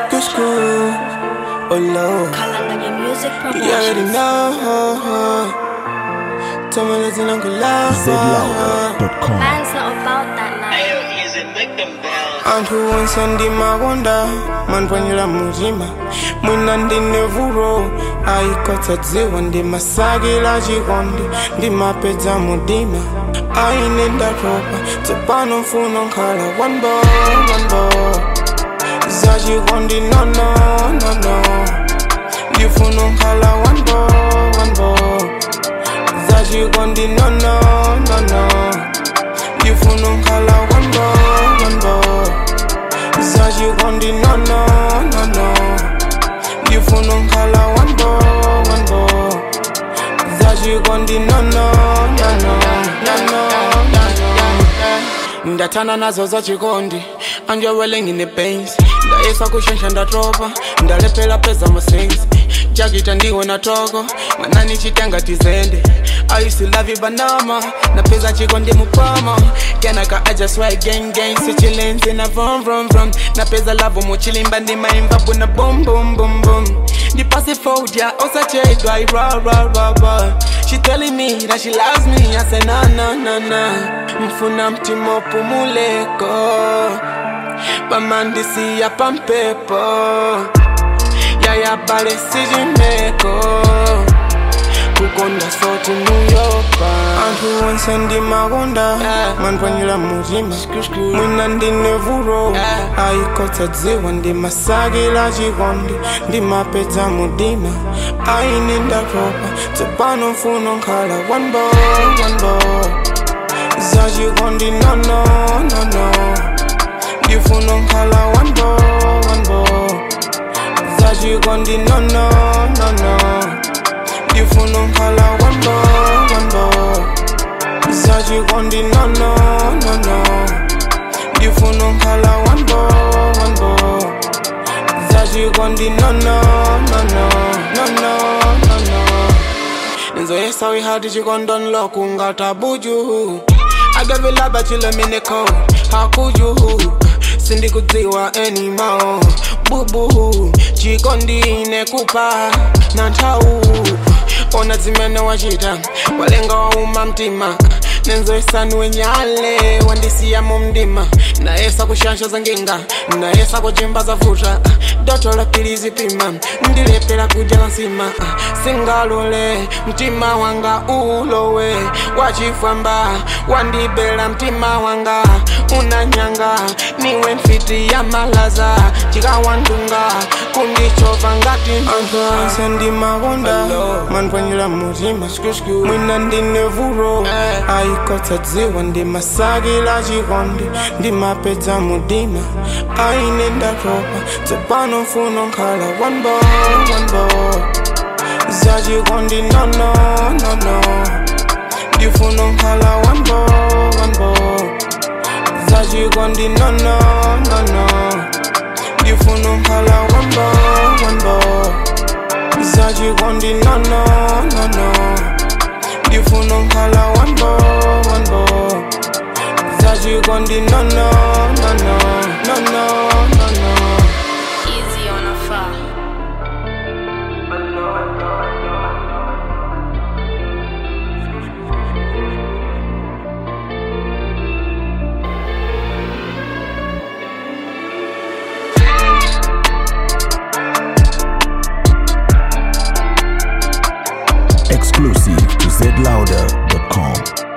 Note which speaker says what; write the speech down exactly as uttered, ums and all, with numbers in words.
Speaker 1: Good school, oh Lord.
Speaker 2: Kalanganya Music Promotions.
Speaker 1: You already know. Tell me listen, Uncle Love.
Speaker 3: Z louder dot com.
Speaker 2: Man's not about that life.
Speaker 1: Antu wansandi magonda manpwanyira muzima mwina ndine vuro aikotsa dziwa ndi masakila chikondi ndi mapedza mudima aine ndatopa tsopano mfuno nkhala one boy one boy za chikondi no no no no ndifuno nkhala one boy one boy za chikondi no no no no ndifuno nkhala one boy one boy za chikondi no no no no ndifuno nkhala one boy one boy za chikondi no no no no no no ndatana nazo za chikondi anjewele ngine pains ndaesa kushensha ndatopa ndalepela pesa masensi jakita ndiwe na toko manani chitenga tizende I used to love you banama na pesa chikondi mupama Kenaka I just swear gang gang so chillin' in a vroom vroom vroom na pesa lavo mo chillin' bandi maimba buna boom boom boom boom the passive fold ya osa che dry ra ra ra ra she telling me that she loves me I say na na na na mfuna mtimo pumuleko pamandisi ya pampepo ya ya bale sijimeko kukonda sote muyopa antu wansandi magonda manpwanyira muzima mwina ndine vuro aikotsa dziwa ndi masakila chikondi ndi mapedza mudima aine ndatopa tsopano mfuno nkhala one boy one boy za chikondi no no no no ndifuno nkhala one boy one boy za chikondi no no no no ndifuno nkhala one boy one boy za chikondi no no no no ndifuno nkhala one boy one boy za chikondi no no no no no no no no nzoyesa we had chikondi unlock ngata buju I gave you love but you let me neko how could you sindi kudziwa anymore boo boo chikondi nekupa na ntau ona zimene wachita walenga wauma mtima nenzoyesani wenyale wandisiya mu mdima naesa kushansha za nginga naesa kuchimba za vuta doto la pilizi pima ndilepela kujala nsima singalole mtima wanga ulowe wachifwamba wandibela mtima wanga unanyanga niwe mfiti ya malaza chikawandunga kundichova ngati antu ansandi magonda manpwanyira muzima mwina ndine vuro aikotsa dziwa ndi masakila chikondi ndi mapedza mudima aine ndatopa tsopano mfuno nkhala one boy one boy za chikondi no no no no ndifuno nkhala one boy one boy za chikondi no no no no ndifuno nkhala one boy one boy za chikondi no no no no ndifuno nkhala one boy one boy za chikondi no no no no no no no no
Speaker 2: Easy on a far.
Speaker 3: Exclusive to Z louder dot com.